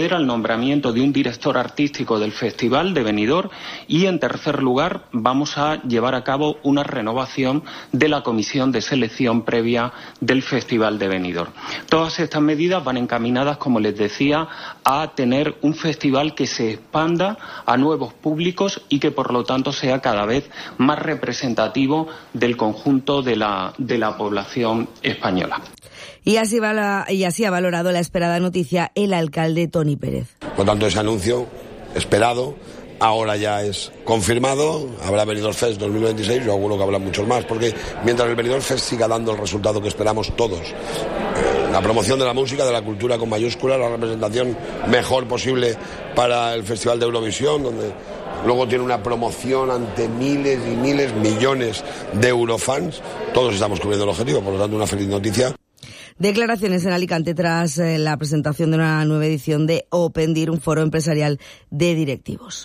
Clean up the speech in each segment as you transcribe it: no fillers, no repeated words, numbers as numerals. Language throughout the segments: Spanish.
proceder al nombramiento de un director artístico del Festival de Benidorm y, en tercer lugar, vamos a llevar a cabo una renovación de la comisión de selección previa del Festival de Benidorm. Todas estas medidas van encaminadas, como les decía, a tener un festival que se expanda a nuevos públicos y que, por lo tanto, sea cada vez más representativo del conjunto de la población española. Y así ha valorado la esperada noticia el alcalde Toni Pérez. Por tanto, ese anuncio esperado ahora ya es confirmado. Habrá Benidorm Fest 2026, yo auguro que habrá muchos más, porque mientras el Benidorm Fest siga dando el resultado que esperamos todos, la promoción de la música, de la cultura con mayúsculas, la representación mejor posible para el Festival de Eurovisión, donde luego tiene una promoción ante miles y miles, millones de eurofans, todos estamos cubriendo el objetivo, por lo tanto una feliz noticia. Declaraciones en Alicante tras la presentación de una nueva edición de Opendir, un foro empresarial de directivos.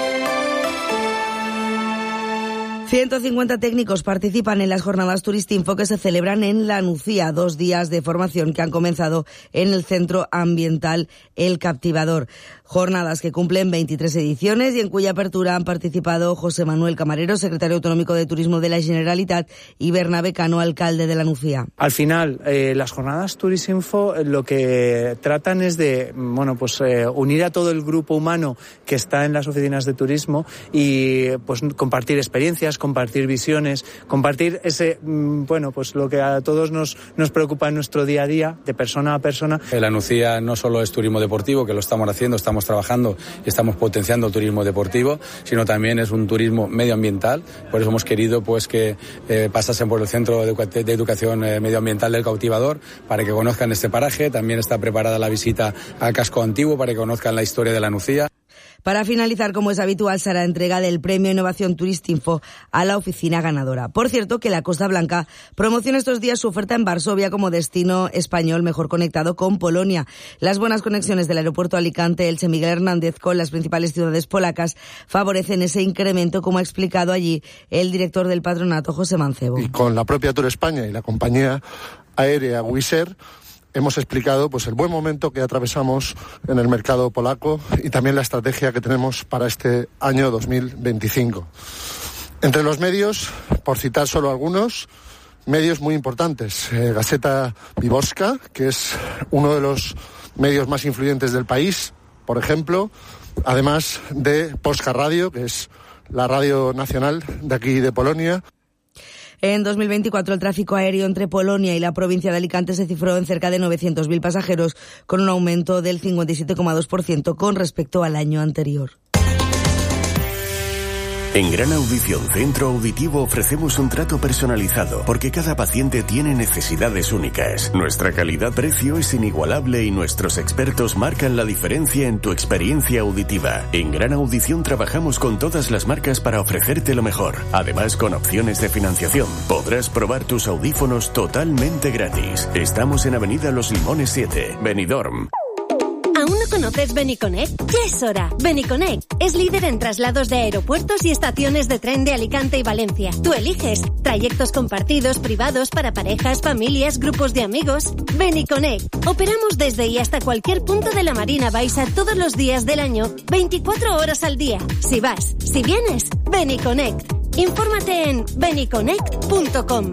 150 técnicos participan en las jornadas Turistinfo que se celebran en La Nucía, 2 días de formación que han comenzado en el Centro Ambiental El Captivador. Jornadas que cumplen 23 ediciones y en cuya apertura han participado José Manuel Camarero, secretario autonómico de Turismo de la Generalitat, y Bernabé Cano, alcalde de La Nucía. Al final, las jornadas Turistinfo lo que tratan es de unir a todo el grupo humano que está en las oficinas de turismo y compartir experiencias, compartir visiones, compartir lo que a todos nos preocupa en nuestro día a día, de persona a persona. La Nucía no solo es turismo deportivo, que lo estamos haciendo, estamos trabajando y estamos potenciando el turismo deportivo, sino también es un turismo medioambiental. Por eso hemos querido que pasasen por el Centro de Educación Medioambiental del Cautivador para que conozcan este paraje. También está preparada la visita al casco antiguo para que conozcan la historia de La Nucía. Para finalizar, como es habitual, será entrega del Premio Innovación Turistinfo a la oficina ganadora. Por cierto, que la Costa Blanca promociona estos días su oferta en Varsovia como destino español mejor conectado con Polonia. Las buenas conexiones del aeropuerto Alicante, Elche, Miguel Hernández con las principales ciudades polacas favorecen ese incremento, como ha explicado allí el director del patronato, José Mancebo. Y con la propia Tour España y la compañía aérea Wizz Air hemos explicado el buen momento que atravesamos en el mercado polaco y también la estrategia que tenemos para este año 2025. Entre los medios, por citar solo algunos, medios muy importantes. Gazeta Wyborcza, que es uno de los medios más influyentes del país, por ejemplo, además de Polska Radio, que es la radio nacional de aquí de Polonia. En 2024 el tráfico aéreo entre Polonia y la provincia de Alicante se cifró en cerca de 900.000 pasajeros, con un aumento del 57,2% con respecto al año anterior. En Gran Audición Centro Auditivo ofrecemos un trato personalizado porque cada paciente tiene necesidades únicas. Nuestra calidad-precio es inigualable y nuestros expertos marcan la diferencia en tu experiencia auditiva. En Gran Audición trabajamos con todas las marcas para ofrecerte lo mejor. Además, con opciones de financiación, podrás probar tus audífonos totalmente gratis. Estamos en Avenida Los Limones 7, Benidorm. ¿Aún no conoces Beniconnect? Ya es hora. Beniconnect es líder en traslados de aeropuertos y estaciones de tren de Alicante y Valencia. Tú eliges trayectos compartidos, privados, para parejas, familias, grupos de amigos. Beniconnect. Operamos desde y hasta cualquier punto de la Marina Baixa todos los días del año, 24 horas al día. Si vas, si vienes, Beniconnect. Infórmate en beniconnect.com.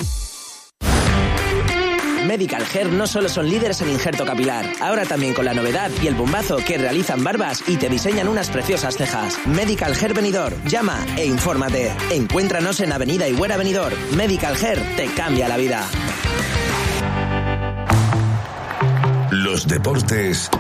Medical Hair no solo son líderes en injerto capilar, ahora también con la novedad y el bombazo que realizan barbas y te diseñan unas preciosas cejas. Medical Hair Benidorm, llama e infórmate. Encuéntranos en Avenida Higuera Benidorm. Medical Hair te cambia la vida. Los deportes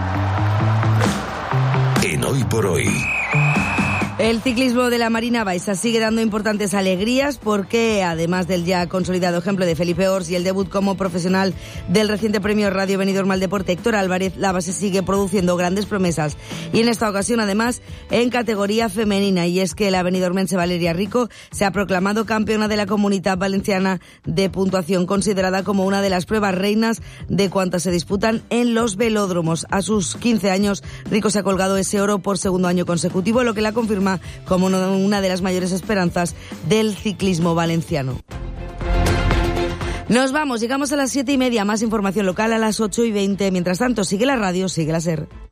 en Hoy por Hoy. El ciclismo de la Marina Baixa sigue dando importantes alegrías porque, además del ya consolidado ejemplo de Felipe Ors y el debut como profesional del reciente premio Radio Benidorm al Deporte Héctor Álvarez, la base sigue produciendo grandes promesas. Y en esta ocasión, además, en categoría femenina. Y es que la benidormense Valeria Rico se ha proclamado campeona de la Comunitat Valenciana de puntuación, considerada como una de las pruebas reinas de cuantas se disputan en los velódromos. A sus 15 años, Rico se ha colgado ese oro por segundo año consecutivo, lo que la confirma como una de las mayores esperanzas del ciclismo valenciano. Nos vamos, llegamos a las 7:30, más información local a las 8:20. Mientras tanto, sigue la radio, sigue la SER.